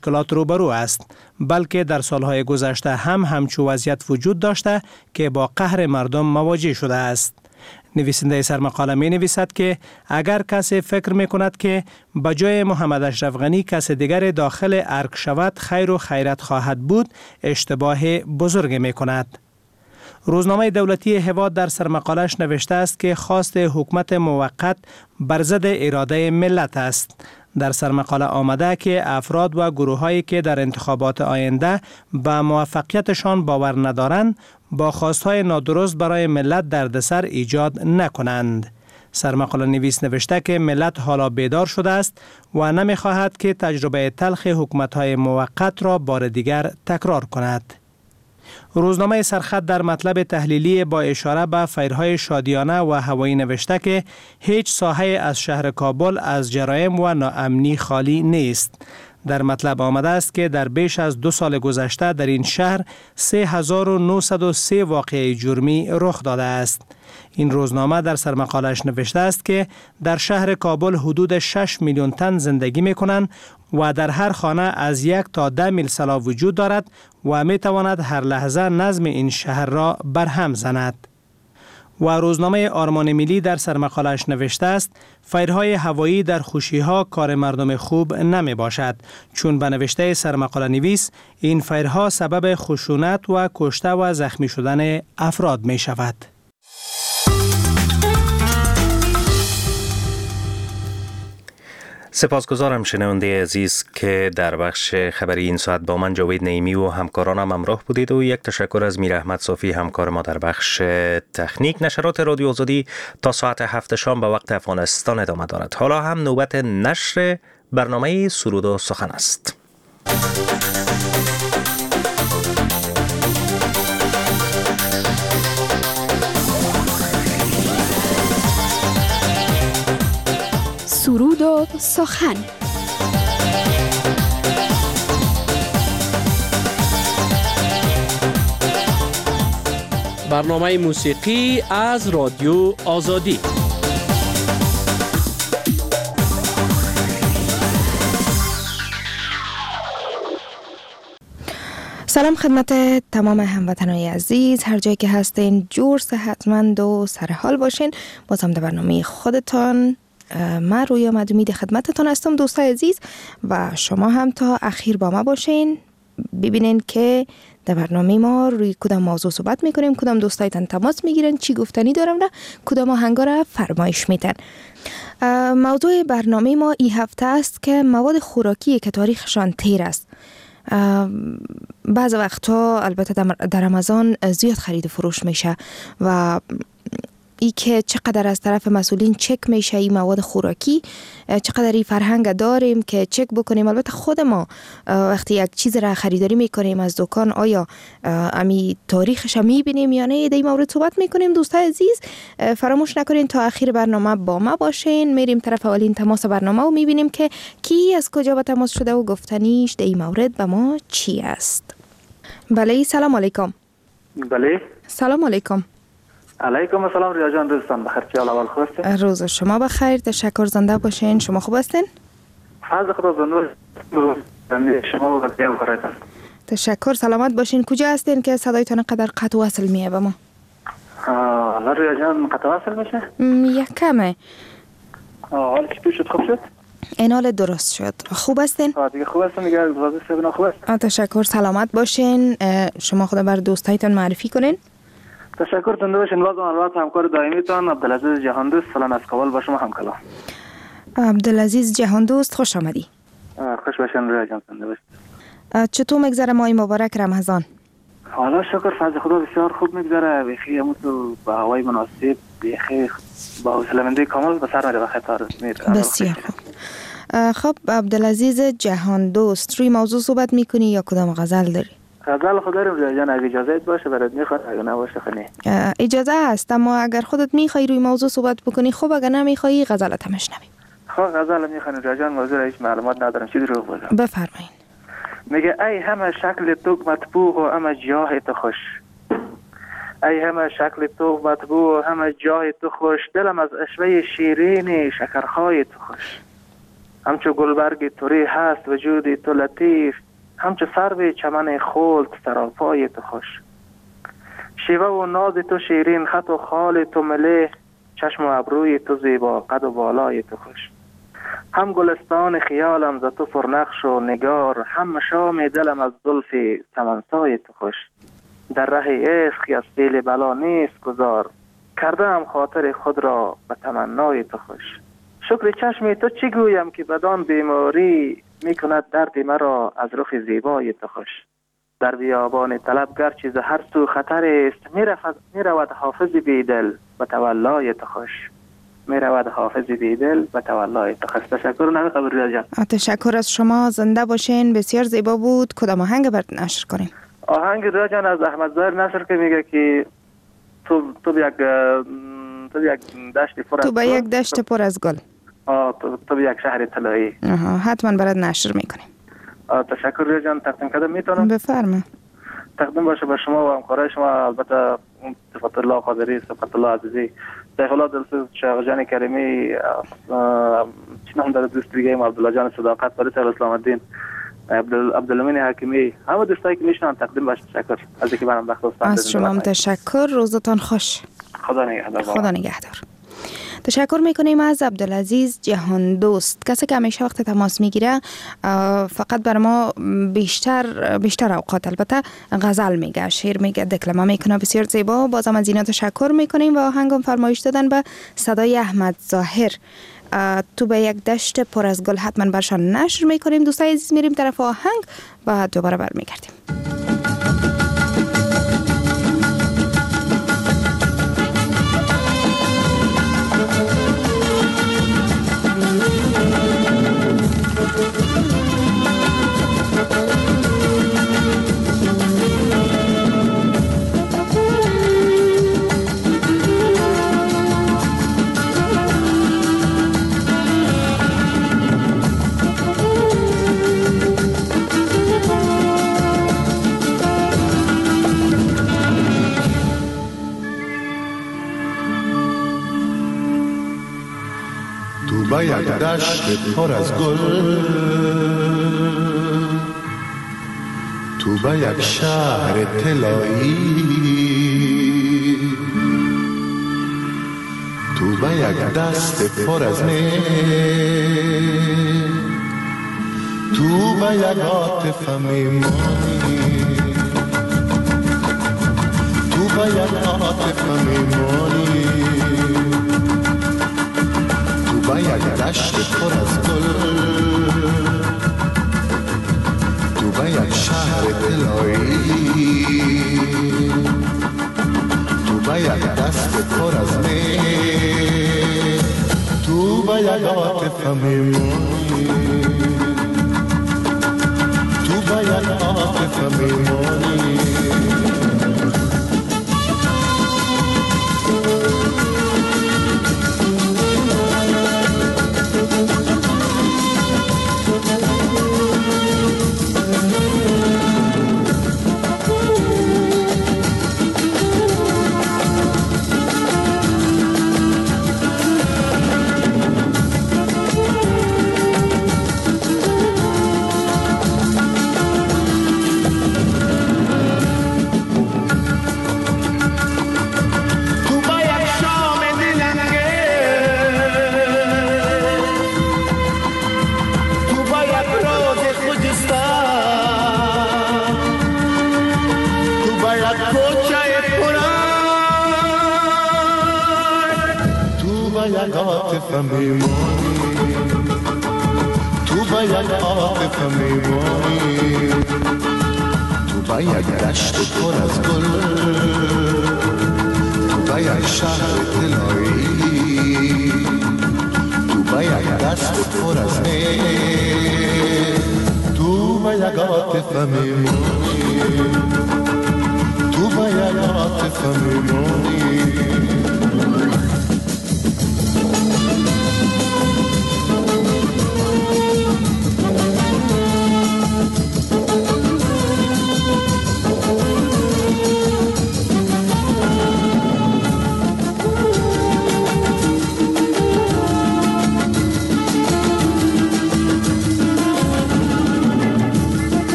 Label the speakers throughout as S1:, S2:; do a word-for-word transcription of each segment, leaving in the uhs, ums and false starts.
S1: مشکلات روبرو است، بلکه در سالهای گذشته هم همچو وضعیت وجود داشته که با قهر مردم مواجه شده است. نویسنده سرمقاله می نویسد که اگر کسی فکر می کند که به جای محمد اشرف غنی کسی دیگر داخل ارگ شود خیر و خیرت خواهد بود، اشتباه بزرگ می کند. روزنامه دولتی هواد در سرمقالش نوشته است که خواست حکومت موقت بر ضد اراده ملت است. در سرمقاله آمده که افراد و گروهایی که در انتخابات آینده به موفقیتشان باور ندارند با خواستهای نادرست برای ملت دردسر ایجاد نکنند. سرمقاله نویس نوشته که ملت حالا بیدار شده است و نمی‌خواهد که تجربه تلخ حکومت‌های موقت را بار دیگر تکرار کند. روزنامه سرخط در مطلب تحلیلی با اشاره به فیرهای شادیانه و هوایی نوشته که هیچ ساحه از شهر کابل از جرایم و ناامنی خالی نیست. در مطلب آمده است که در بیش از دو سال گذشته در این شهر سه هزار و نهصد و سه واقعه جرمی رخ داده است. این روزنامه در سرمقالش نوشته است که در شهر کابل حدود شش میلیون تن زندگی می کنند و در هر خانه از یک تا ده میل سلاح وجود دارد و می تواند هر لحظه نظم این شهر را برهم زند. و روزنامه آرمان ملی در سرمقالش نوشته است فیرهای هوایی در خوشی‌ها کار مردم خوب نمی باشد، چون به نوشته سرمقاله نویس این فیرها سبب خشونت و کشته و زخمی شدن افراد می شود.
S2: سپاسگزارم شنونده عزیز که در بخش خبری این ساعت با من جاوید نعیمی و همکارانم همراه بودید و یک تشکر از میر احمد صافی همکار ما در بخش تکنیک. نشرات رادیو آزادی تا ساعت هفت شام به وقت افغانستان ادامه دارد. حالا هم نوبت نشر برنامه سرود و سخن است.
S3: سرود و سخن.
S4: برنامه موسیقی از رادیو آزادی.
S5: سلام خدمت تمام هموطنان عزیز، هر جایی که هستین جور صحتمند و سرحال باشین. بازم در برنامه خودتان من رویا مدومید خدمتتان هستم دوستای عزیز و شما هم تا اخیر با ما باشین، ببینین که در برنامه ما روی کدام موضوع صحبت میکنیم، کدام دوستایتان تماس میگیرن، چی گفتنی دارم را، کدام آهنگا را فرمایش میدن. موضوع برنامه ما این هفته است که مواد خوراکی که تاریخشان تیر است. بعض وقتا البته در رمضان زیاد خرید و فروش میشه و ای که چقدر از طرف مسئولین چک میشه این مواد خوراکی، چقدر این فرهنگ داریم که چک بکنیم. البته خود ما وقتی یک چیز را خریداری میکنیم از دکان، آیا امی تاریخش میبینیم یا نه، در این مورد صحبت میکنیم. دوستای عزیز فراموش نکنین تا آخر برنامه با ما باشین. میریم طرف اولین تماس برنامه و میبینیم که کی از کجا با تماس شده و گفتنیش در این مورد به ما چی است. بله سلام علیکم.
S6: بله
S5: سلام علیکم.
S6: علیکم السلام ریا جان، روزتان بخیر. چه اول خوب هستین؟
S5: روز شما بخیر، تشکر، زنده باشین. شما خوب هستین؟
S6: فضل خدا زنده شما و بقیه بخیرتان. تشکر،
S5: سلامت باشین. کجا هستین که صدایتان قدر قطع وصل میه به ما؟
S6: الله ریا جان قطع وصل میشه؟
S5: یک کمه.
S6: حال چطور شد؟ خوب شد؟
S5: این حال درست شد. خوب هستین؟
S6: آه دیگه خوب هستین دیگه. وضع صحبنا خوب است؟
S5: تشکر، سلامت باشین. شما خدا بر دوستایتان معرفی کنین.
S6: تشکر تنده باشین. بازم البته همکار دائمیتان عبدالعزیز جهاندوست فلان از کابل با شما همکلام.
S5: عبدالعزیز جهاندوست خوش آمدی.
S6: خوش باشین رویا جان، تنده باشین.
S5: چطور میگذره ماه مبارک رمضان؟
S6: حالا شکر فضل خدا بسیار خوب میگذره. بخی همون تو با هوای مناسب، بخی با حوصله‌مندی کامل به سر میره و خطر میره.
S5: بسیار خوب. خب عبدالعزیز جهاندوست روی موضوع صحبت میکنی یا کدام غزل داری؟
S6: غزل خود داریم رویا جان، اگه اجازه باشه برات میخواد، اگه نباشه خنی.
S5: اجازه هست، اما اگر خودت میخوای روی موضوع صحبت بکنی خوب، اگر نمیخوای غزلت هم اشنویم.
S6: خب غزل میخوانی رویا جان، موضوع هیچ معلومات ندارم، چی رو بگم؟
S5: بفرمایید.
S6: میگه ای همه شکل تو مطبوع و همه جاه تو خوش، ای همه شکل تو مطبوع و همه جاه تو خوش، دلم از اشوه شیرین شکرخای تو خوش. همچو گلبرگ توری هست وجود تو لطیف، همچو سرو چمن خلد سراپای تو خوش. شیوه و ناز تو شیرین، خط و خال تو ملیح، چشم و ابروی تو زیبا، قد و بالای تو خوش. هم گلستان خیالم ز تو پرنقش و نگار، هم مشام دلم از زلف سمنسای تو خوش. در ره عشق از پیل بلا نیست گذار، کرده هم خاطر خود را به تمنای تو خوش. شکر چشم تو چی گویم که بدان بیماری، می کند درد مرا از رخ زیبای تو خوش. در بیابان طلب گرچه ز هر سو خطر است، می رود حافظ بیدل به تولای تو خوش. می رود حافظ بیدل به تولای تو خوش. تشکر نمی قبر ریا جان.
S5: تشکر از شما، زنده باشین. بسیار زیبا بود. کدام آهنگ برات نشر کنیم؟
S6: آهنگ ریا جان از احمد ظاهر نصر که میگه که تو تو یک تو یک دشت پر از
S5: تو به یک دشت پر از گل.
S6: آه تو تو به یک شهر طلایی.
S5: آها، حتما برات نشر میکنیم.
S6: تشکر ریا جان. تقدیم کردم میتونم؟
S5: بفرمایید.
S6: تقدیم باشه به شما و همکارای شما، البته صفت الله قادری، صفت الله عزیزی، شیخ الله دلسوز، شیخ جان کریمی، چی نام داره دوست دیگه ما، عبدالله جان صداقت، پاریس اسلام الدین، عبدالامین حکیمی، همه دوستایی که میشنن تقدیم باشه. تشکر از اینکه منم وقت گذاشتید.
S5: از شما تشکر. روزتان خوش.
S6: خدا نگهدار.
S5: خدا نگهدار. تشکر میکنیم از عبدالعزیز جهان دوست، کسی که همیشه وقت تماس میگیره. فقط بر ما بیشتر بیشتر اوقات البته غزل میگه، شعر میگه، دکلمه میکنه، بسیار زیبا. بازم از اینا تشکر میکنیم و آهنگم فرمایش دادن به صدای احمد ظاهر. تو به یک دشت پر از گل حتما برشان نشر میکنیم. دوستای عزیز میریم طرف آهنگ و دوباره برمیگردیم.
S7: با یک دشت پر از گل، تو با یک شهر طلایی، تو با یک دست پر از مه، تو با یک عاطفه میمانی، تو با یک عاطفه میمانی، با یک دشت پر از گل، تو با یک شهر طلایی، تو با یک دست پر از می، تو با یک عاطفه میمانی، تو با یک عاطفه میمانی. تو با یک عاطفه میمانی، تو با یک دشت پر از گل، تو با یک شهر طلایی، تو با یک دست پر از می، تو با یک عاطفه میمانی، تو با یک عاطفه میمانی.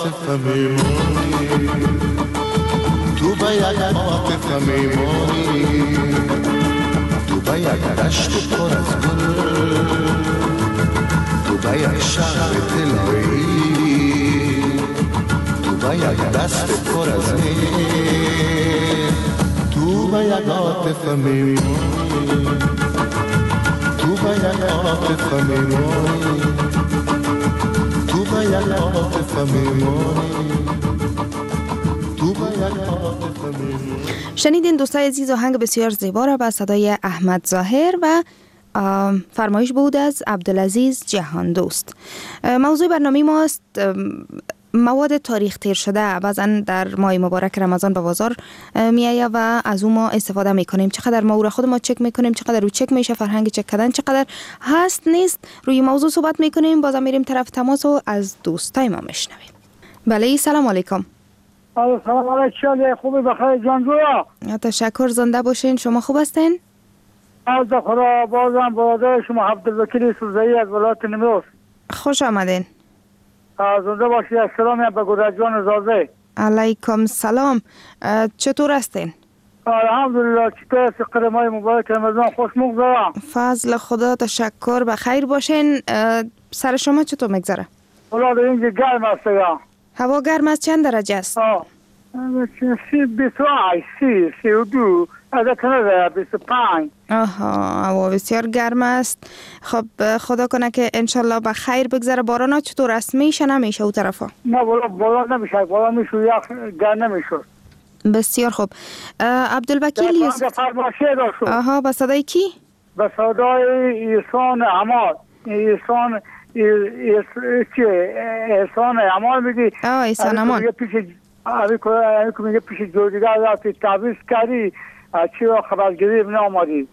S7: عاطفه میمونی، تو به یک عاطفه میمونی، تو به یک دشت پر از گل، تو به یک شهر طلایی، تو به یک دست پر از میر، تو به یک عاطفه میمونی، تو به یک عاطفه میمونی، تو به یک عاطفه میمونی، تو به یک عاطفه میمونی.
S5: شنیدین دوستای عزیز آهنگ بسیار زیبا را با صدای احمد ظاهر و فرمایش بود از عبدالعزیز جهان دوست. موضوع برنامه ماست مواد تاریخ تیر شده، بعضا در ماه مبارک رمضان به بازار میایه و از اون ما استفاده میکنیم. چقدر ما او را خود ما چک میکنیم، چقدر رو چک میشه، فرهنگ چک کردن چقدر هست نیست، روی موضوع صحبت میکنیم. بازم میریم طرف تماس و از دوستای ما میشنویم. بله سلام علیکم.
S8: سلام علیکم، خوبی بخیر جان جویا؟
S5: تشکر، زنده باشین. شما خوب هستین؟
S8: از خدا. بازم برادر شما عبدالوکیل سوزایی از ولایت نیمروز.
S5: خوش آمدین.
S8: زنده باشی. سلامی به گودر جان زازه.
S5: علیکم سلام. چطور هستین؟
S8: الحمدلله. چطور است قدمای مبارک رمضان؟ خوش مگذره؟
S5: فضل خدا، تشکر. بخیر باشین. سر شما چطور میگذره؟
S8: والله در اینجا گرم است.
S5: هوا گرم است. چند درجه است؟
S8: آه بیست و هشت، سی، سی و دو، از کنه بیست و پنج.
S5: آها، هوا بسیار گرم است. خب خدا کنه که انشالله به خیر بگذره. باران ها چطور است؟ میشه نمیشه او طرفا؟
S8: نه والله باران نمیشه، باران میشه یخ گرم نمیشه.
S5: بسیار خوب. عبدالوکیل یوسف
S8: فرمایشه داشت.
S5: آها، با صدای کی؟
S8: با صدای ایسان عمال. ایسان چه؟ ایسان عمال میگی؟
S5: آه ایسان عمال.
S8: اوی که میگه پیش جوردیگر رفتی تعویض کردی، چی را خبرگیری ابن آمادی؟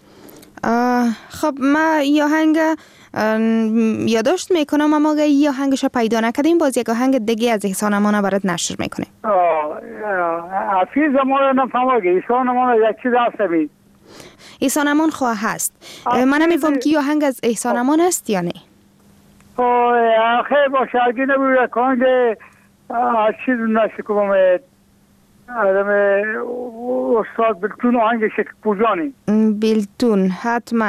S5: خب ما یه آهنگ یادداشت میکنم، اما اگه یه آهنگش پیدا نکردیم باز یک آهنگ دیگه از احسان امان برات نشر میکنیم.
S8: حفیظ امان رو نفهمه، احسان امان یک چیز هست.
S5: احسان امان خواه هست. من نمیفهم که یه آهنگ از احسان امان هست یا نه؟
S8: خیلی باشه، اگه نبوید که آنگه چیز نشکم آدم استاد بلتون آهنگ شک پوزانی.
S5: بلتون حتما.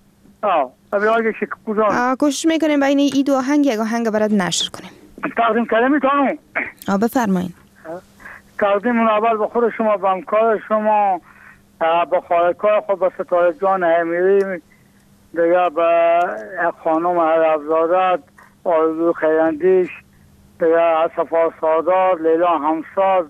S8: آه آهنگ شک پوزانی.
S5: کوشش میکنیم بین این دو آهنگ یک آهنگ برات نشر کنیم.
S8: تقدیم کنم میتونم؟
S5: آه بفرمایید.
S8: تقدیم اول به خود شما، به همکار شما، به خالقای خود، به ستاره جان امیری، دیگه به خانم عربزادت، آرزو خیراندیش، دیگه صفا سادار، لیلا همساز،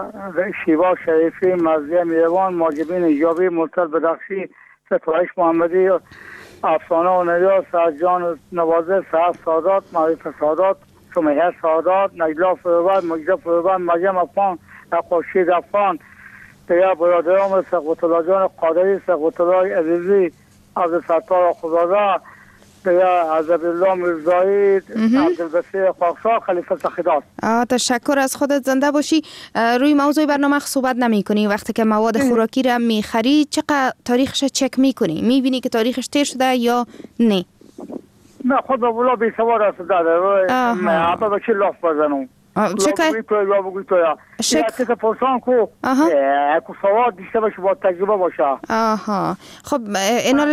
S8: شیوا شریفی، مرضیه میروان، ماجبین ایجابی، مرتضی بدخشی، ستایش محمدی، افسانه و نیا، سرجان نوازه، سعد سادات، معرفت سادات، سمیه سادات، نجلا فروبند، مجده فروبند، مریم افغان، خورشید افغان، دیگه برادران سقوط الله جان قادری، سقوط الله عزیزی، عبدالستار خدادا، دیگه عزبالله مرزایی، عبدالبصیر خاکسار، خلیفه سخیدات.
S5: تشکر از خودت، زنده باشی. روی موضوع برنامه صحبت نمی کنی. وقتی که مواد خوراکی را می خری چقدر تاریخش چک می کنی؟ می بینی که تاریخش تیر شده یا نه؟
S8: نه خود به بلا بی سوار است داده. من اپا به چی لاف بزنم؟
S5: چکه؟
S8: یا بگوی تو یا بگوی تو یا.
S5: شک...
S8: یا چه پرسان کو اکو سوار دیشته باشه، با تجربه باشه.
S5: آها. خب اینا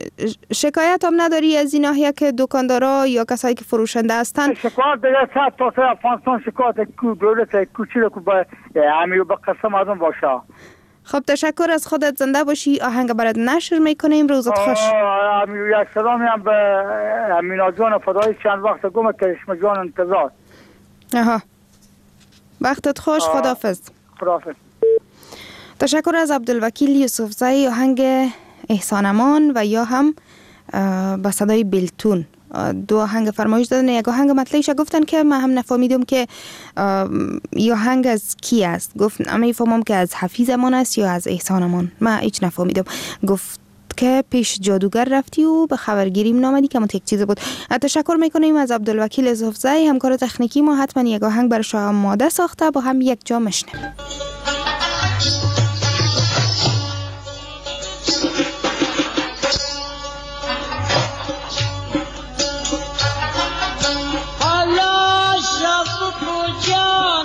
S5: شکایت هم نداری از این ناحیه که دکاندارا یا کسایی که فروشنده هستن؟
S8: شکایت دیگه صد تا سه افغانستان شکایت کو دولت کوچی رو که با همین به قسم مردم باشه.
S5: خب تشکر از خودت، زنده باشی. آهنگ برات نشر میکنیم. روزت خوش.
S8: همین یک سلامی هم به امینا جان فدایی، چند وقت گم کرشم جان انتظار.
S5: آها، وقتت خوش. خداحافظ.
S8: خداحافظ.
S5: تشکر از عبدالوکیل یوسف زایی. آهنگ احسان امان و یا هم با صدای بلتون، دو آهنگ فرمایش دادن. یک آهنگ مطلعیش گفتن که من هم نفهمیدم که یا آهنگ از کی است. گفت اما فهمم که از حفیظ امان است یا از احسان امان. من هیچ نفهمیدم. گفت که پیش جادوگر رفتی و به خبرگیریم نامدی که یک چیز بود. تشکر میکنیم از عبدالوکیل یوسف زایی، همکار تکنیکی ما. حتما یک آهنگ برای شما آماده ساخته، با هم یک جا میشنویم.
S9: Allah şafı koca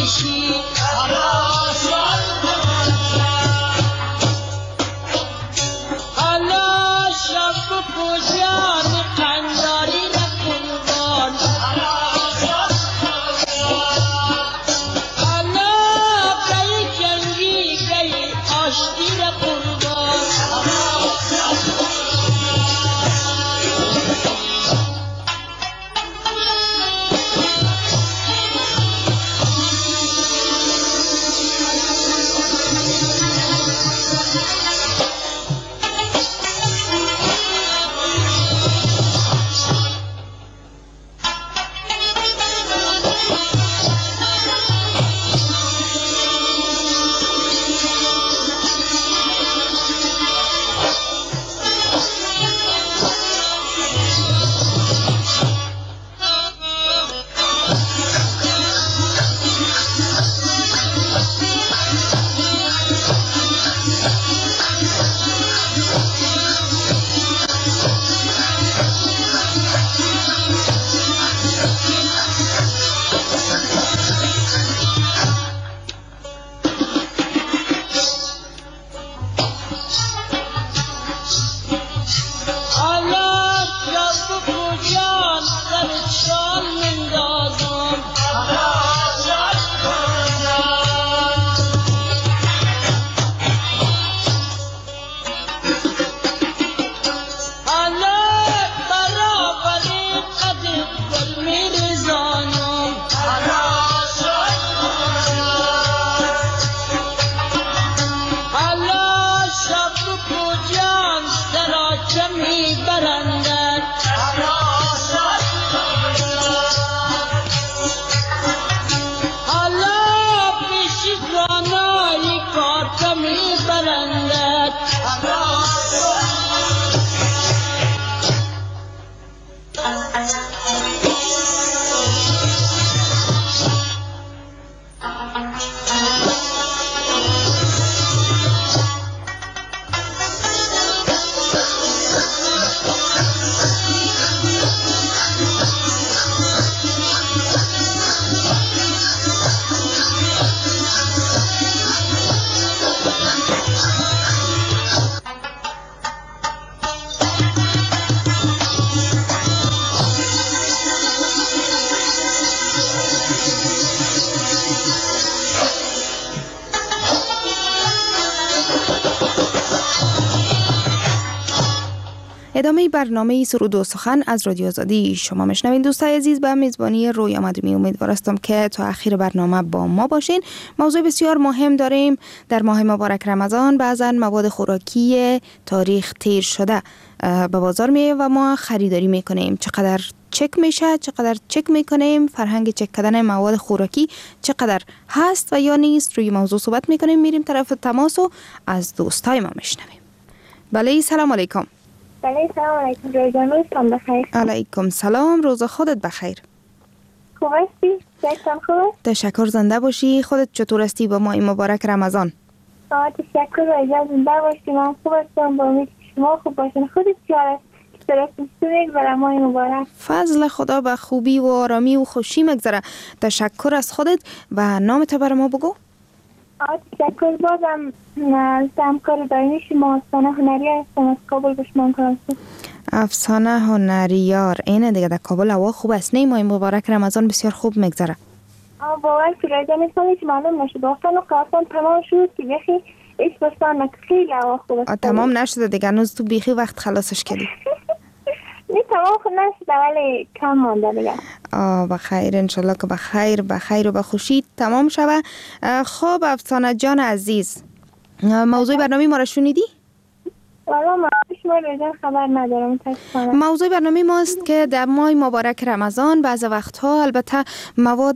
S9: پیشی حالا شب و پوشان قنداری نکنبان حالا گئی جنگی گئی آشتی نکنبان
S5: ادامه برنامه سرود و سخن از رادیو آزادی شما میشنوین. دوستای عزیز، به میزبانی رویا مدومی امیدوار هستم که تا اخیر برنامه با ما باشین. موضوع بسیار مهم داریم. در ماه مبارک رمضان بعضا مواد خوراکی تاریخ تیر شده به بازار میه و ما خریداری میکنیم. چقدر چک میشه، چقدر چک میکنیم، فرهنگ چک کردن مواد خوراکی چقدر هست و یا نیست، روی موضوع صحبت میکنیم. میریم طرف تماس و از دوستای ما میشنویم. بله، سلام علیکم.
S10: بله، سلام علیکم. روزان روزتان بخیر.
S5: علیکم سلام، روز خودت بخیر.
S10: خوب هستی؟ جایتان خوبه؟
S5: تشکر، زنده باشی. خودت چطور هستی با ماه مبارک رمضان؟
S10: آه تشکر و اجازه زنده باشی. من خوب هستم، با امید شما خوب باشین. خودت چیار است که درستونید برای ماه مبارک؟
S5: فضل خدا به خوبی و آرامی و خوشی مگذره. تشکر از خودت و نامت برای ما بگو.
S10: آه تشکر. بازم همکار دائمی شما افسانه هنریار هستم از کابل به شما کنم.
S5: افسانه هنریار، اینه دیگه. در کابل هوا خوب است. نه ماه مبارک رمضان بسیار خوب مگذره.
S10: آه باور که رایده نیستم که معلوم نشد. آفتان و کارتان تمام شد که بخی ایش بستان خیلی هوا خوب است.
S5: تمام نشده دیگه، هنوز تو بیخی وقت خلاصش کردی.
S10: نه تمام خود نشده ولی کم مانده دیگه.
S5: آه بخیر، انشالله که بخیر بخیر و بخوشی تمام شوه. خب افسانه جان عزیز، موضوع برنامه ما را شنیدی؟
S10: والا ما شما رجان خبر ندارم.
S5: موضوع برنامه ماست که در ماه مبارک رمضان بعض وقتها البته مواد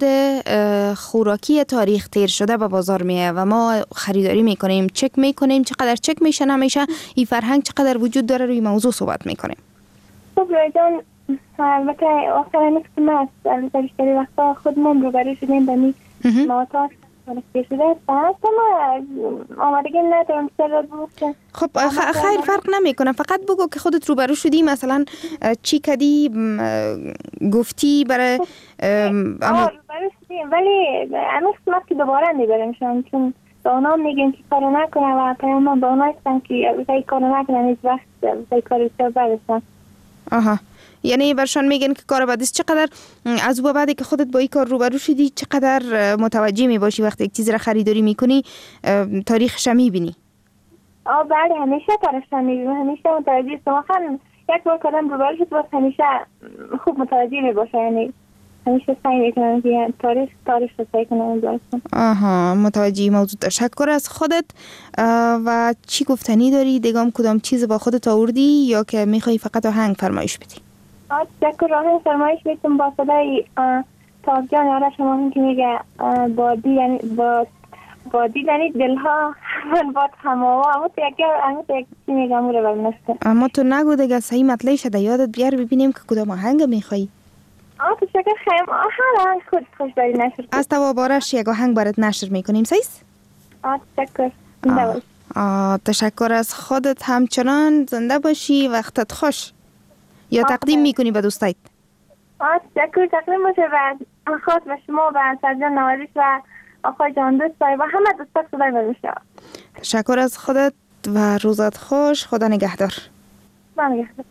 S5: خوراکی تاریخ تیر شده به بازار میه و ما خریداری میکنیم، چک میکنیم چقدر چک میشه نمیشه، این فرهنگ چقدر وجود داره، روی موضوع صحبت میکنیم.
S10: خب رجان البته آخر نیست که ما البته بیشتری وقتا خودمون روبرو شدیم به می مواد خیلی شده است. ما آمادگی ندارم سر بود.
S5: خب خیر فرق نمیکنه، فقط بگو که خودت روبرو شدی، مثلا چی کدی گفتی برای
S10: آه روبرو ولی همین قسمت که دوباره میبرمشان، چون به اونا میگن که کارو نکنه و پیام به اونا هستن که وقتی کارو نکنه هیچ وقت وقتی کاری بسیار برسن.
S5: آها، یعنی برشان میگن که کار بد است. چقدر از او بعدی که خودت با این کار روبرو شدی چقدر متوجه میباشی وقتی یک چیز را خریداری میکنی تاریخش میبینی؟
S10: آه بله، همیشه تاریخش میبینم، همیشه متوجه است. واقعا یک بار کردم روبرو شد باز همیشه خوب متوجه میباشه، یعنی همیشه سعی میکنم که تاریخ تاریخ رو سعی کنم برسم.
S5: آها، متوجه موضوع. تشکر از خودت. و چی گفتنی داری؟ دیگه کدام چیز با خودت آوردی یا که میخوای فقط آهنگ فرمایش بدی؟
S10: آه تشکر، آهنگ فرمایش میتونم با صدای تاجان یاره شما که میگه بادی، یعنی با بادی یعنی دلها من باد هماوا، اما تو یکی اما تو یکی چی میگم رو برنسته.
S5: اما تو نگو دیگه، صحیح مطلعی شده، یادت بیار ببینیم که کدام آهنگ میخوایی.
S10: آه تشکر خیلی، آه آهنگ خود خوش بری نشر کنیم.
S5: از توابارش یک آهنگ برات نشر میکنیم، سیست؟
S10: آه تشکر.
S5: آه. آه تشکر از خودت، همچنان زنده باشی، وقتت خوش. یا تقدیم میکنی به دوستایت؟
S10: آه تشکر، تقدیم باشه و خاص به شما و سرجان نوازش و آقای جان دوستای و همه دوستات خدای برمیشه.
S5: تشکر از خودت و روزت خوش. خدا نگهدار.
S10: خدا نگهدار.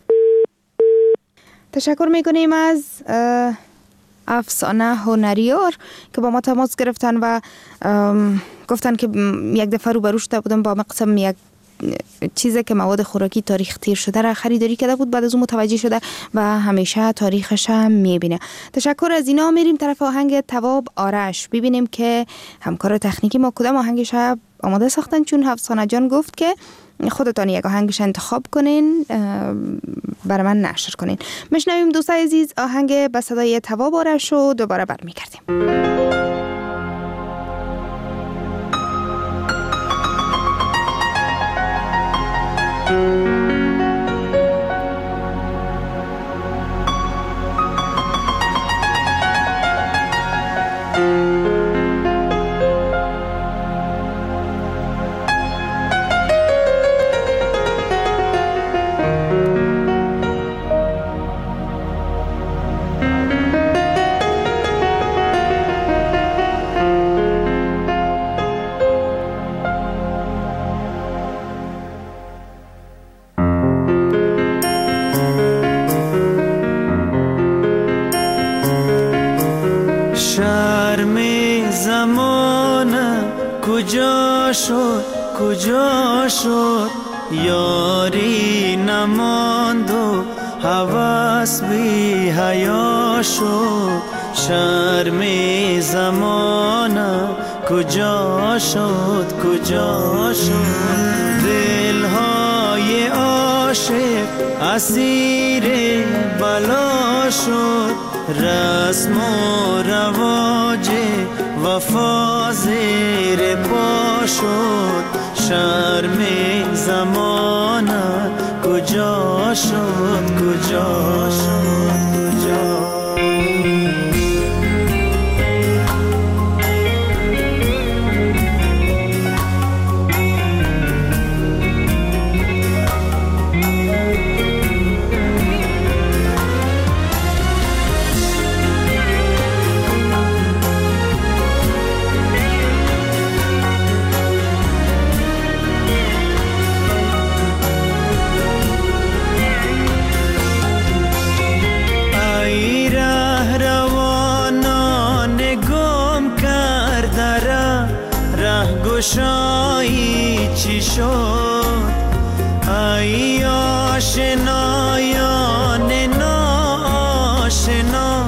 S5: تشکر میکنیم از افسانه هنریار که با ما تماس گرفتن و گفتن که یک دفعه رو بروش شده بودم با مقسم یک چیزی که مواد خوراکی تاریخ تیر شده را خریداری کرده بود، بعد از اون متوجه شده و همیشه تاریخش هم میبینه. تشکر از اینا. میریم طرف آهنگ تواب آرش ببینیم که همکار تکنیکی ما کدام آهنگش آماده ساختن، چون افسانه جان گفت که خودتان یک آهنگش انتخاب کنین برای من نشر کنین. مشنویم دوستای عزیز آهنگ به صدای تواب آرش رو دوباره برمیگردیم.
S11: کجا شد کجا شد یاری نماند و هوس بی حیا شد، شرم زمانه کجا شد کجا شد، دلهای عاشق اسیر بلا شد، رسم و رواج وفا زیر پا شد، شرم زمانه کجا شد کجا شد کجا. گشایی چی شد ای آشنایان ناآشنا،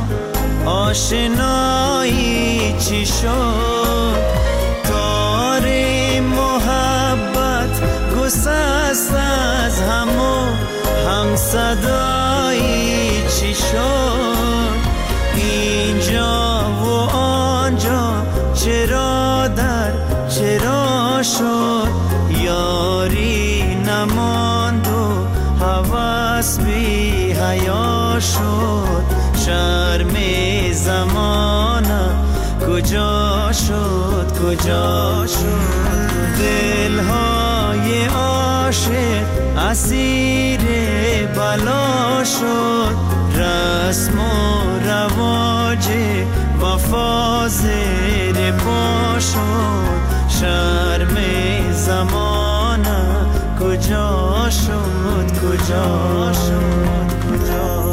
S11: آشنایی چی شد، تار محبت گسست از همو هم صدایی چی شد، اینجا و آنجا چرا در چرا شد، یاری نماند و هوس بی حیا شد، شرم زمانه کجا شد کجا شد، دلهای عاشق اسیر بلا شد، رسم و رواج وفا زیر پا شد، شرم زمانه کجا شد کجا شد کجا.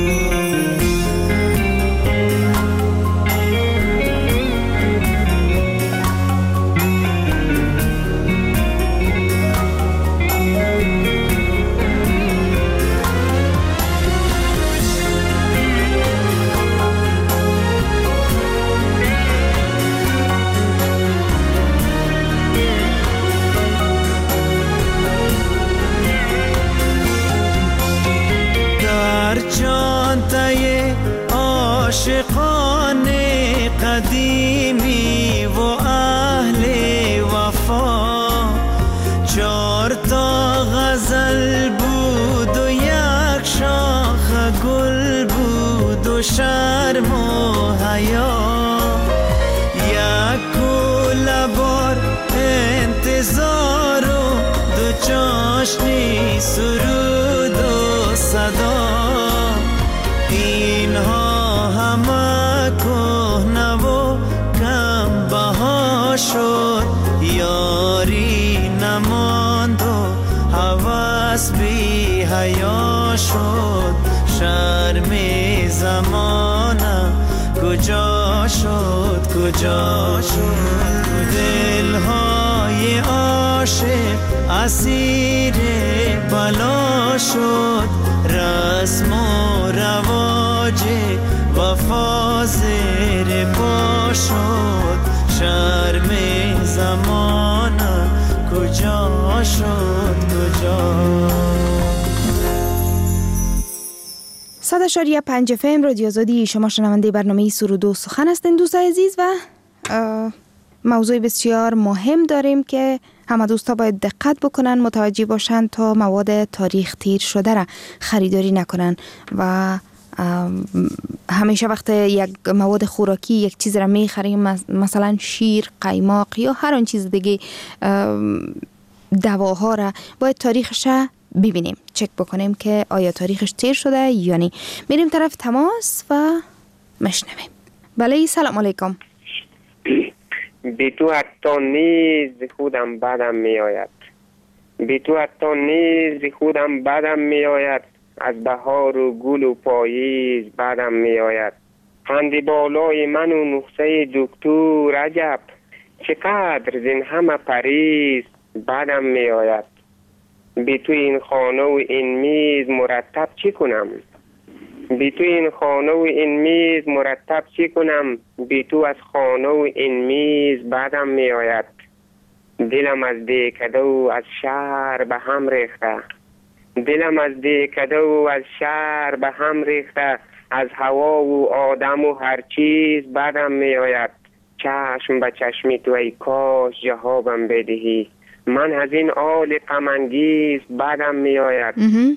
S11: عاشقان قدیمی و اهل وفا، چار تا غزل بود و یک شاخ گل بود و شرم و حیا، یک کوله بار انتظار و دو چاشنی سرود و صدا. اینها همه کهنه و کم بها شد، یاری نماند و هوس بی حیا شد، شرم زمانه کجا شد کجا شد. دلهای عاشق اسیر بلا شد، رسم و رواج وفا زیر پا شد، شرم زمانه کجا شد کجا.
S5: صد اشاریه پنج اف ام رادیو آزادی، شما شنونده برنامه سرود و سخن هستین دوستان عزیز، و موضوع بسیار مهم داریم که همه دوستا باید دقت بکنن، متوجه باشن تا مواد تاریخ تیر شده را خریداری نکنن و همیشه وقت یک مواد خوراکی یک چیز را میخریم، مثلا شیر، قیماق یا هر آن چیز دیگه، دواها را باید تاریخش ببینیم، چک بکنیم که آیا تاریخش تیر شده یا نه. میریم طرف تماس و مشنویم. بله سلام علیکم.
S12: بی تو حتی نیز خودم بدم می آید، بی تو حتی نیز خودم بدم می آید، از بهار و گل و پاییز بدم می آید. خنده بالای من و نقصه دکتر عجب، چقدر زین همه پریز بدم می آید. بی تو این خانه و این میز مرتب چی کنم، بی تو این خانه و این میز مرتب چی کنم، بی تو از خانه و این میز بدم می آید. دلم از دیکده و از شهر به هم ریخته، دلم از دیکده و از شهر به هم ریخته، از هوا و آدم و هر چیز بدم می آید. چشم به چشمی تو ای کاش جوابم بدهی، من از این آل غم انگیز بدم می آید.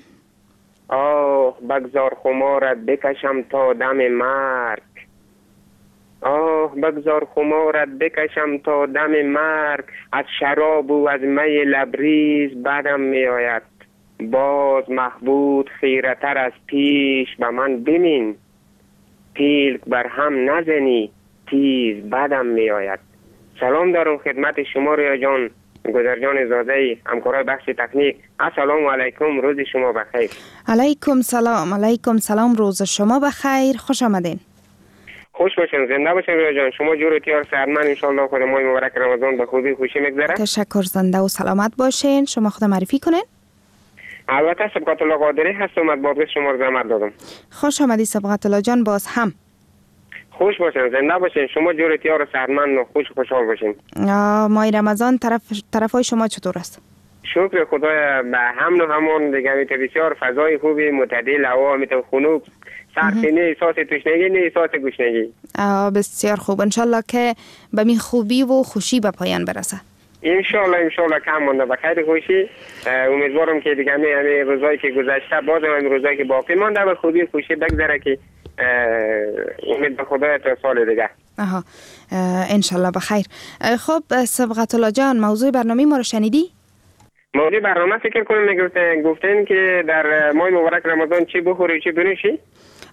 S12: آه بگذار خمارت بکشم تا دم مرگ، آه بگذار خمارت بکشم تا دم مرگ، از شراب و از می لبریز بدم می آید. باز محبود خیرتر از پیش به من بمین، تیلک بر هم نزنی تیز بدم می آید. سلام دارم خدمت شما ریا جان، گذرجان زاده، همکارای بخش تکنیک. السلام علیکم، روز شما بخیر.
S5: علیکم سلام. علیکم سلام، روز شما بخیر، خوش آمدین.
S12: خوش باشین، زنده باشین ریا جان. شما جور تیار سرمن ان شاء الله خود ماه مبارک رمضان به خوبی خوشی میگذره.
S5: تشکر، زنده و سلامت باشین. شما خود معرفی کنین.
S12: البته سبقت الله قادری هستم، از باب شما زحمت دادم.
S5: خوش آمدی سبقت الله جان، باز هم
S12: خوش باشین، زنده باشین. شما جور تیار سرمن و خوش خوشحال باشین.
S5: ماه رمضان طرف طرفای شما چطور است؟
S12: شکر خدای به همون و همون دیگه. میته بسیار فضای خوبی، معتدل، هوا میته خنک، سرد، نه احساس تشنگی نه احساس گشنگی.
S5: بسیار خوب، انشالله که به می خوبی و خوشی به پایان برسه.
S12: انشالله انشالله کم مونده به خیر خوشی. امیدوارم که دیگه همه روزایی که گذشته باز هم روزایی که باقی مونده به خوبی خوشی بگذره، که امید به خدا تا سال دیگه.
S5: آها انشالله بخیر. خب سبقت الله جان، موضوع برنامه ما رو شنیدی؟
S12: موضوع برنامه فکر کنم میگفتن گفتن که در ماه مبارک رمضان چی بخوری چی بنوشی؟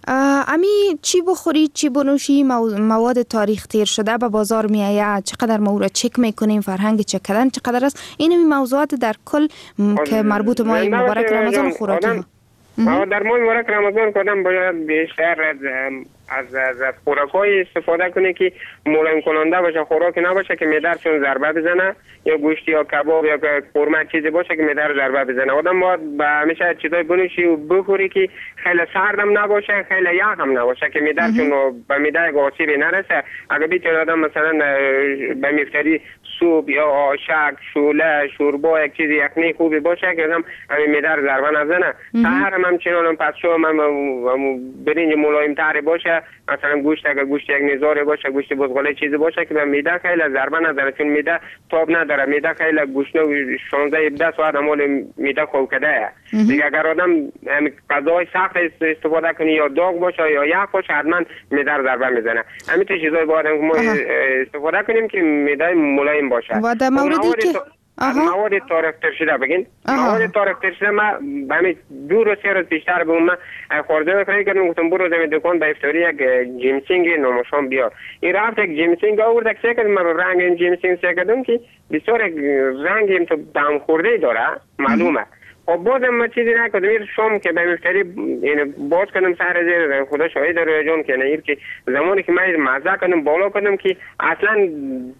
S5: امی چی بخوری چی بنوشی مواد تاریخ تیر شده به بازار می آید، چقدر ما او را چک میکنیم، فرهنگ چک کردن چقدر است، این همی موضوعات در کل که مربوط ماه مبارک رمضان خوراکی ها.
S12: در ماه مبارک رمضان کدام باید بیشتر از از از, از خوراکای استفاده کنه که ملایم کننده باشه، خوراک نباشه که معده‌شون ضربه بزنه، یا گوشت یا کباب یا قورمه چیزی باشه که معده ضربه بزنه. آدم باید به همیشه چیزای بنوشی و بخوری که خیلی سردم نباشه، خیلی یخ هم نباشه که معده‌شون به معده آسیبی نرسه. اگه بیچاره آدم مثلا به میفتری سوپ یا آشک، شوله، شوربا یک چیزی یخنی خوبی باشه که آدم همین معده ضربه نزنه. سحر هم چنان پس شو هم برنج ملایم تری باشه، مثلا گوشت اگر گوشت یک نزاره باشه، گوشت بزغاله چیزی باشه که به معده خیلی ضربه نداره، چون معده تاب نداره، معده خیلی گوشت شانزده هفده ساعت مال معده خوب کرده. دیگه اگر آدم غذای سخت استفاده کنه یا داغ باشه یا یخ باشه حتما معده ضربه میزنه. همین تو چیزای باید ما استفاده کنیم که معده ملایم باشه.
S5: و در موردی که
S12: مواد تاریخ تر شده بگین مواد تاریخ تر شده ما همین دو روز سه روز بیشتر به اون خورده بکنم کردم گفتم برو دم دکان به افطاری یک جیمسینگ نماشان بیار. این رفت یک جیمسینگ آورد یک سه کردم من رنگ این جیمسینگ سه کردم که بسیار رنگ این تو دم خورده داره معلومه. خب بازم ما چیزی نکردم. این شام که به افطاری یعنی باز کردم سر زیر خدا شاهد داره جان که نه که زمانی که من مزه کردم بالا کردم که اصلا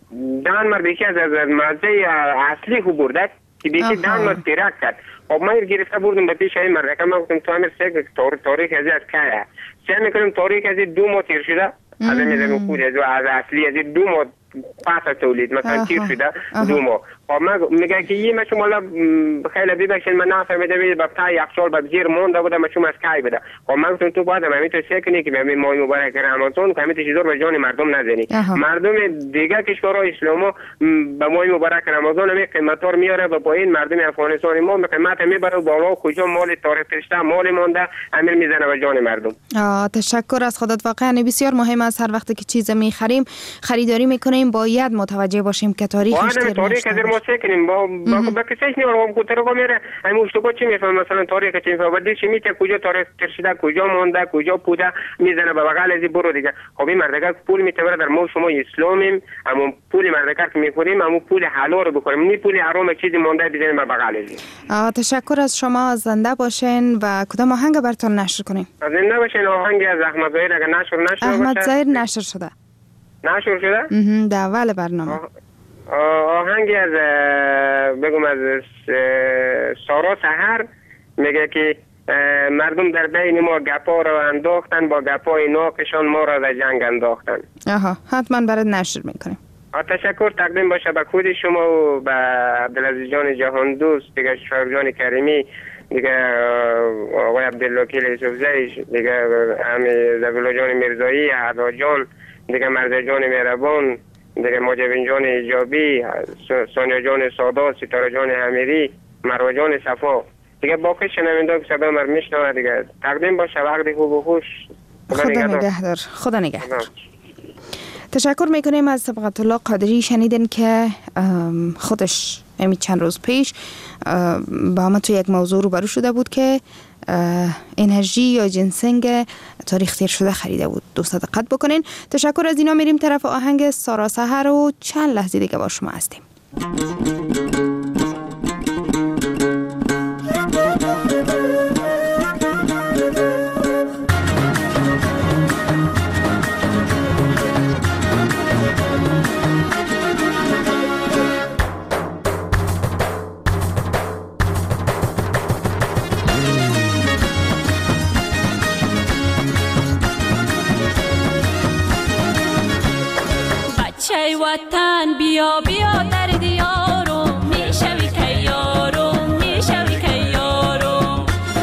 S12: دان مر بیشتر از از مزه اصلی خو برده که بیشتر دان مر تیرک کرد. خب من گرفته بردم به پیش این مرد من گفتم تو امیر سه تاریخ ازی از که سه میکنم تاریخ ازی دو ماه تیر شده از میزنم خود از اصلی ازی دو ماه پس تولید مثلا تیر شده دو ماه. خب من میگه که یه مچو مالا خیلی ببخشید من نفهمیدم با تا یخچال با زیر مونده بودم مچو از کی بده. خب من گفتم تو باید همین تو چک کنی که به ماه مبارک رمضان که همین چیزا رو به جان مردم نزنی. مردم دیگه کشورهای اسلامو به ماه مبارک رمضان می قیمتا رو میاره و با این مردم افغانستان ما قیمت میبره بالا کجا مال تاریخ رشته مال مونده همین میزنه به جان مردم.
S5: تشکر از خودت. واقعا بسیار مهم است هر وقت که چیز میخریم خریداری میکنیم باید متوجه باشیم که تاریخش تیر
S12: سکنیم با با با کسیش نیارم کوتاه میره همین اشتباه چی میفهم مثلا تاریخ چی میفهم بعد چی میگه کجا تاریخ ترشیده کجا مونده کجا بوده میزنه به بغل از برو دیگه. خب این مردگار پول میتونه در ما شما اسلامیم اما پول مردگار که میخوریم اما پول حلال رو بخوریم نی پول حرام چیزی مونده بزنیم به بغل از.
S5: تشکر از شما. زنده باشین و کدام آهنگ براتون نشر کنیم؟
S12: زنده باشین. آهنگ از احمد ظاهر اگر نشر نشر
S5: احمد ظاهر نشر شده
S12: نشر شده
S5: در اول برنامه
S12: آهنگی از بگم از سارا سحر میگه که مردم در بین ما گپا را انداختن با گپای ناکشان ما را در جنگ انداختن.
S5: آها حتما برات نشر میکنیم.
S12: تشکر تقدیم باشه به خود شما و به عبدالعزیز جان جهان دوست دیگه شفیق جان کریمی دیگه آقای عبدالوکیل یوسفزی دیگه همین زبیلا جان میرزایی عدا جان دیگه مرزا جان مهربان دیگه مجابین جان ایجابی سانیا جان سادا ستاره جان امیری مروه جان صفا دیگه باقی شنونده که صدا مر میشنوه دیگه تقدیم باشه وقتی خوب و خوش.
S5: خدا نگهدار. خدا نگهدار. تشکر میکنیم از صبغت الله قادری. شنیدین که خودش امی چند روز پیش با ما تو یک موضوع رو برو شده بود که انرژی یا جنسنگ تاریخ تیر شده خریده بود. دوست دقت بکنین. تشکر از اینا. میریم طرف آهنگ سارا سحر و چند لحظه دیگه با شما هستیم.
S13: وطن بیا بیا در دیارو میشوی که یارو میشوی که یارو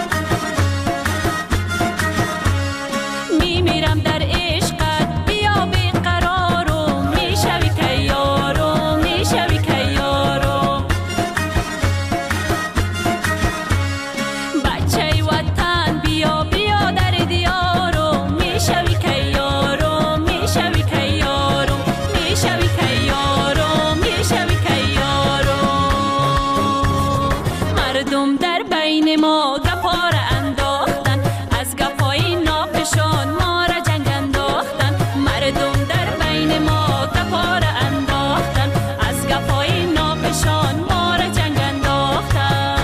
S13: میمیرم در عشقت بیا بیقرارو میشوی که یارو میشوی که یارو بچه وطن بیا بیا در دیارو میشوی که یارو میشوی که یارو میشوی که یارو میشوی که بین ما گپا را انداختن، از گپای ناقشان ما را جنگ انداختن.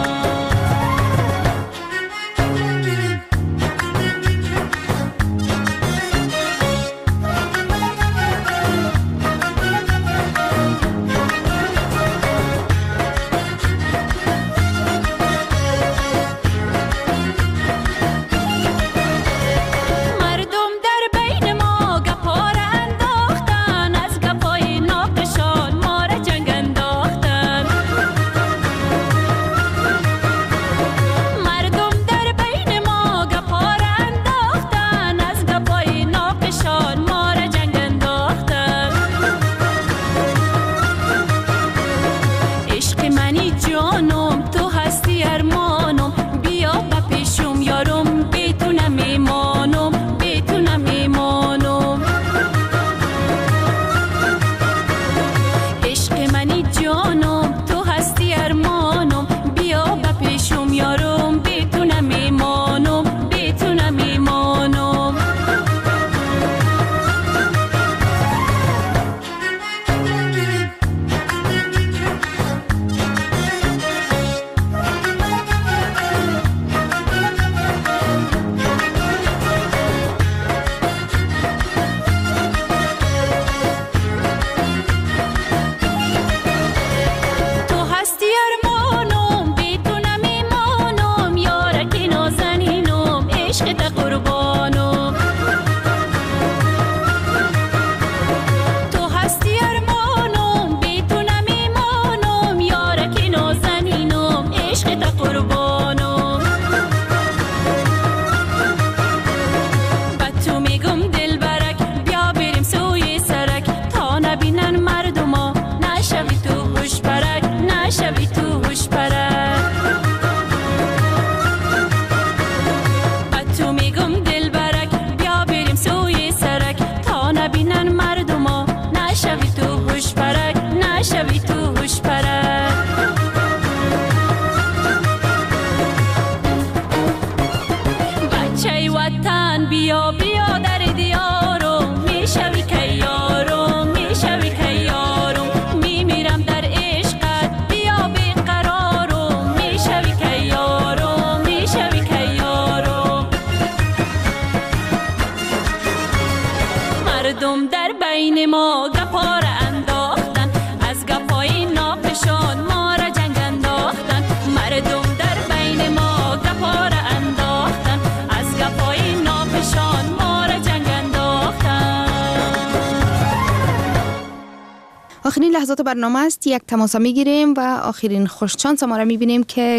S5: آخرین لحظات برنامه است، یک تماس میگیریم و آخرین خوششانس ما را میبینیم که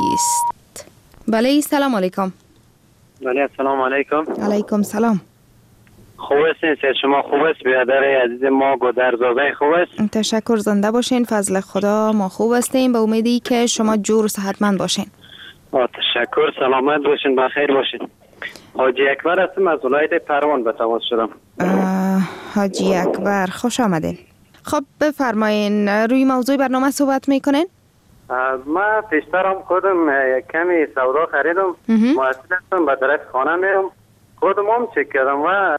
S5: کیست. بله سلام علیکم.
S14: بله سلام علیکم.
S5: علیکم سلام.
S14: خوب هستین؟ سر شما خوب است؟ برادر عزیز ما گودرزاده خوب است؟
S5: تشکر، زنده باشین، فضل خدا ما خوب هستیم، به امیدی که شما جور و صحتمند باشین.
S14: تشکر، سلامت باشین، بخیر باشین. حاجی اکبر هستم از ولایت پروان به تماس شدم.
S5: حاجی اکبر خوش آمدین. خب بفرمایین، روی موضوع برنامه صحبت میکنین؟
S14: ما پیشترم خودم کمی سودا خریدم، محصول هستم، به طرف خانه میرم، خودم هم چک کردم و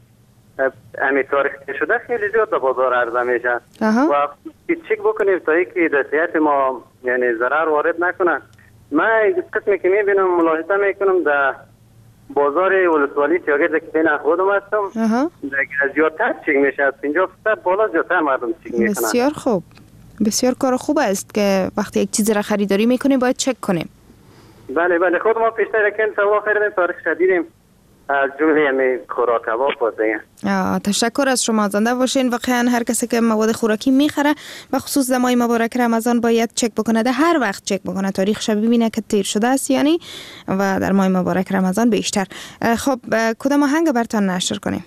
S14: امی تاریخ شده خیلی زیاد به بازار عرضه میشه و چک بکنیم تا اینکه در صحت ما یعنی ضرر وارد نکنه. من قسمی که میبینم ملاحظه میکنم در بازار ولسوالی تیاگرد که بین خودم هستم دیگه زیادتر چک میشه، از پنجاه درصد بالا زیادتر مردم چک میکنن.
S5: بسیار خوب، بسیار کار خوب است که وقتی یک چیزی را خریداری میکنیم باید چک کنیم.
S14: بله بله، خود ما پیشتر یکن سوا خریدیم، تاریخ شدیدیم از جمله یعنی خوراک کباب بازه.
S5: تشکر از شما، زنده باشین. واقعا هر کسی که مواد خوراکی میخره و خصوص ماه مبارک رمضان باید چک بکنه، در هر وقت چک بکنه، تاریخش ببینه که تیر شده است یعنی، و در ماه مبارک رمضان بیشتر. خب کدام آهنگ براتون نشر کنیم؟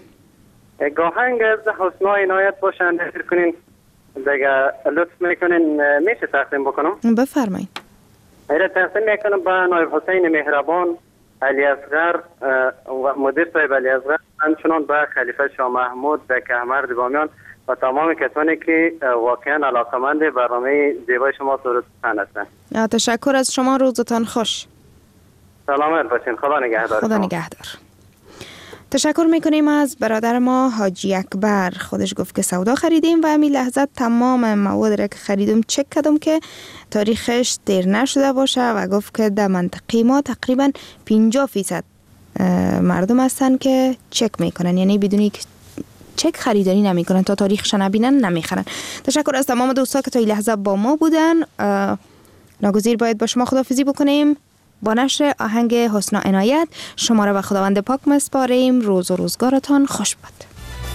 S14: آهنگ از حسنا عنایت باشن نشر کنین دیگه، لطف میکنین. میشه تقدیم بکنم؟
S5: بفرمایید.
S14: ایره تقدیم میکنم به نایب حسین مهربان، علی اصغر و مدیر صاحب علی اصغر، همچنان به خلیفه شاه محمود، به کهمرد بامیان و تمام کسانی که واقعا علاقمند برنامه زیبای شما سرود هستند.
S5: تشکر از شما، روزتان خوش.
S14: سلامت باشین، خدا نگهدار.
S5: خدا نگهدار. تشکر میکنیم از برادر ما حاجی اکبر. خودش گفت که سودا خریدیم و همین لحظه تمام مواد را که خریدم چک کردم که تاریخش دیر نشده باشه و گفت که در منطقه ما تقریبا پنجاه فیصد مردم هستن که چک میکنن، یعنی بدونی که چک خریداری نمیکنن، تا تاریخش نبینن نمیخرن. تشکر از تمام دوستا که تا این لحظه با ما بودن. ناگزیر باید با شما خداحافظی بکنیم. با نشر آهنگ حسن عنایت شما را به خداوند پاک مسپاریم. روز و روزگارتان خوش باد.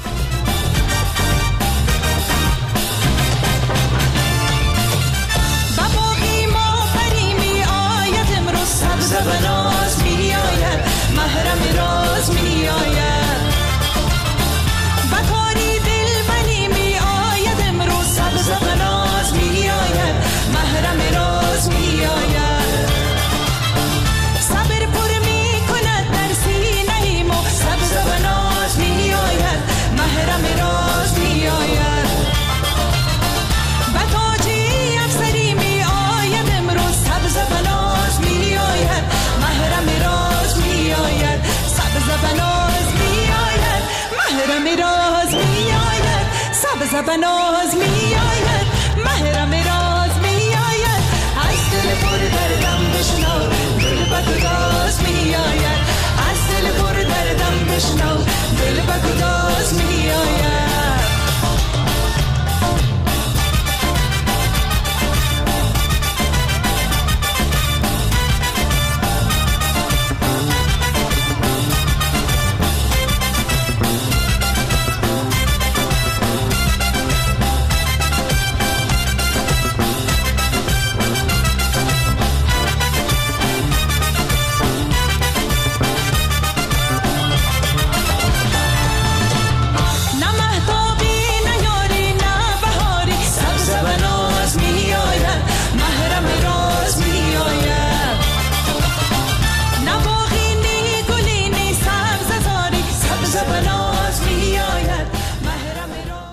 S11: بناز می آید محرم راز می آید بکاری دل بنی می آید امروز سبز بناز می آید محرم راز می آید صبر پر می کند در سینه ما سبز بناز می آید محرم راز می آید بتاجی افسری می آید امروز سبز بناز می آید محرم راز می آید سبز بناز می آید محرم راز می آید سبز بناز می آید محرم راز می آید از دل پر دردم بشنو دل بگداز می آید از دل پر دردم بشنو دل بگداز می آید